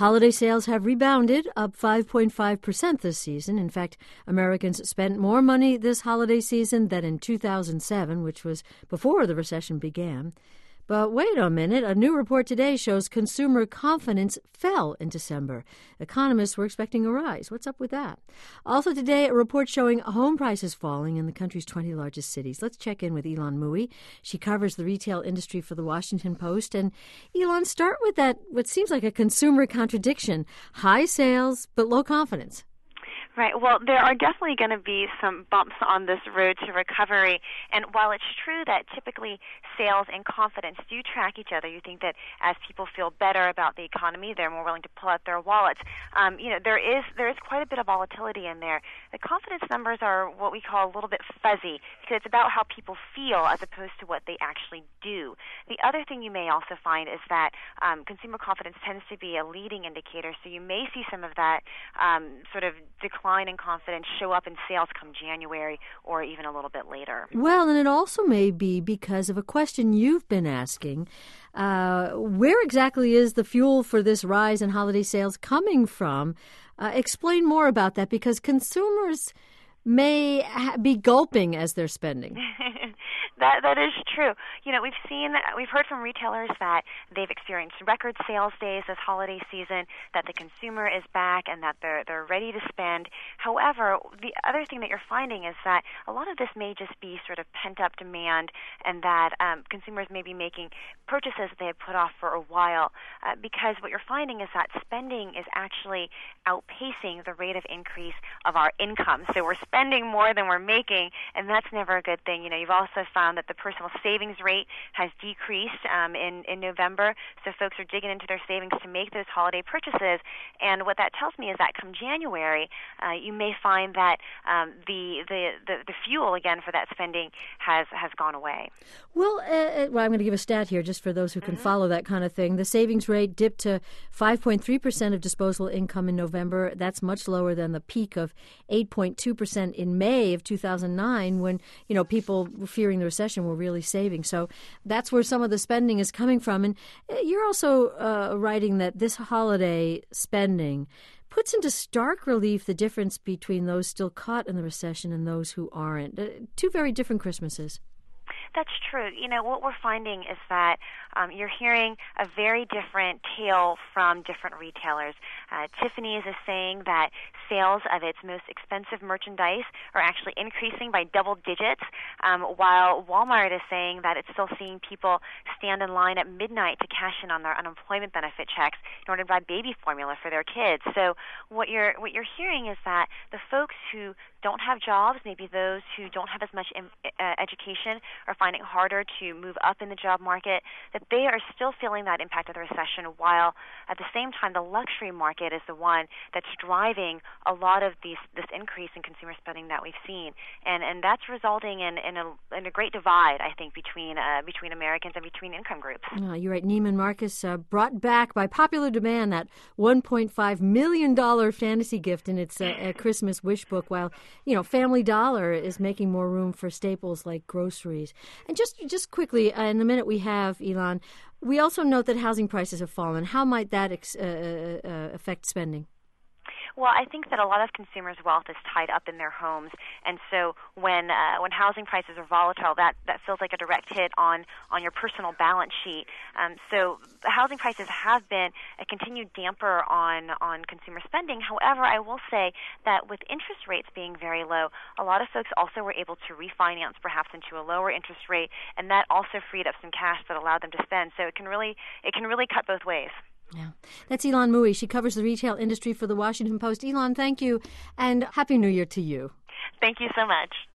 Holiday sales have rebounded, up 5.5% this season. In fact, Americans spent more money this holiday season than in 2007, which was before the recession began. But wait a minute, a new report today shows consumer confidence fell in December. Economists were expecting a rise. What's up with that? Also today, a report showing home prices falling in the country's 20 largest cities. Let's check in with Ylan Mui. She covers the retail industry for the Washington Post. And Ylan, start with that, what seems like a consumer contradiction. High sales, but low confidence. Right. Well, there are definitely going to be some bumps on this road to recovery. And while it's true that typically sales and confidence do track each other, you think that as people feel better about the economy, they're more willing to pull out their wallets. There is quite a bit of volatility in there. The confidence numbers are what we call a little bit fuzzy because it's about how people feel as opposed to what they actually do. The other thing you may also find is that consumer confidence tends to be a leading indicator, so you may see some of that sort of decline in confidence show up in sales come January or even a little bit later. Well, and it also may be because of a question you've been asking. Where exactly is the fuel for this rise in holiday sales coming from? Explain more about that, because consumers may be gulping as they're spending. That is true. We've heard from retailers that they've experienced record sales days this holiday season, that the consumer is back and that they're ready to spend. However, the other thing that you're finding is that a lot of this may just be sort of pent-up demand, and that consumers may be making purchases that they had put off for a while, because what you're finding is that spending is actually outpacing the rate of increase of our income. So we're spending more than we're making, and that's never a good thing. You've also found that the personal savings rate has decreased in November, so folks are digging into their savings to make those holiday purchases. And what that tells me is that come January, you may find that the fuel again for that spending has gone away. Well, I'm going to give a stat here just for those who can follow that kind of thing. The savings rate dipped to 5.3% of disposable income in November. That's much lower than the peak of 8.2% in May of 2009, when people fearing the recession were really saving. So that's where some of the spending is coming from. And you're also writing that this holiday spending puts into stark relief the difference between those still caught in the recession and those who aren't. Two very different Christmases. That's true. What we're finding is that you're hearing a very different tale from different retailers. Tiffany's is saying that sales of its most expensive merchandise are actually increasing by double digits, while Walmart is saying that it's still seeing people stand in line at midnight to cash in on their unemployment benefit checks in order to buy baby formula for their kids. So what you're hearing is that the folks who don't have jobs, maybe those who don't have as much education, are finding it harder to move up in the job market, that they are still feeling that impact of the recession, while at the same time the luxury market is the one that's driving a lot of this increase in consumer spending that we've seen. And that's resulting in a great divide, I think, between Americans and between income groups. You're right. Neiman Marcus brought back by popular demand that $1.5 million fantasy gift in its Christmas wish book, while Family Dollar is making more room for staples like groceries. And just quickly, in the minute we have, Ylan, we also note that housing prices have fallen. How might that affect spending? Well, I think that a lot of consumers' wealth is tied up in their homes, and so when housing prices are volatile, that feels like a direct hit on your personal balance sheet. So the housing prices have been a continued damper on consumer spending. However, I will say that with interest rates being very low, a lot of folks also were able to refinance perhaps into a lower interest rate, and that also freed up some cash that allowed them to spend. So it can really cut both ways. Yeah. That's Ylan Mui. She covers the retail industry for the Washington Post. Ylan, thank you, and Happy New Year to you. Thank you so much.